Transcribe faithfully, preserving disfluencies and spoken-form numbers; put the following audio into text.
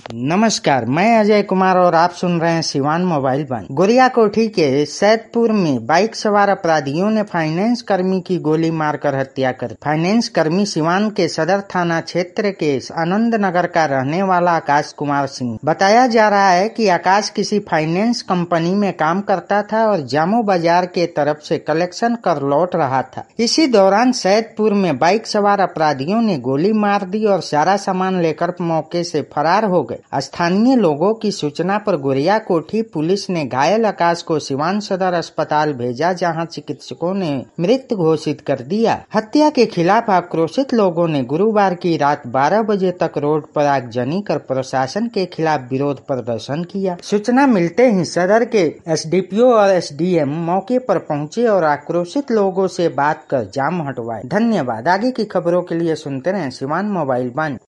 नमस्कार, मैं अजय कुमार और आप सुन रहे हैं सिवान मोबाइल वन। गोरियाकोठी के सैदपुर में बाइक सवार अपराधियों ने फाइनेंस कर्मी की गोली मारकर हत्या कर फाइनेंस कर्मी सिवान के सदर थाना क्षेत्र के आनंद नगर का रहने वाला आकाश कुमार सिंह। बताया जा रहा है कि आकाश किसी फाइनेंस कंपनी में काम करता था और जामो बाजार के तरफ से कलेक्शन कर लौट रहा था। इसी दौरान सैदपुर में बाइक सवार अपराधियों ने गोली मार दी और सारा सामान लेकर मौके से फरार हो गए। स्थानीय लोगों की सूचना पर गोरियाकोठी पुलिस ने घायल आकाश को सिवान सदर अस्पताल भेजा, जहां चिकित्सकों ने मृत घोषित कर दिया। हत्या के खिलाफ आक्रोशित लोगों ने गुरुवार की रात बारह बजे तक रोड पर आगजनी कर प्रशासन के खिलाफ विरोध प्रदर्शन किया। सूचना मिलते ही सदर के एसडीपीओ और एसडीएम मौके पर पहुंचे और आक्रोशित लोगों से बात कर जाम हटवाए। धन्यवाद। आगे की खबरों के लिए सुनते रहें सिवान मोबाइल वन।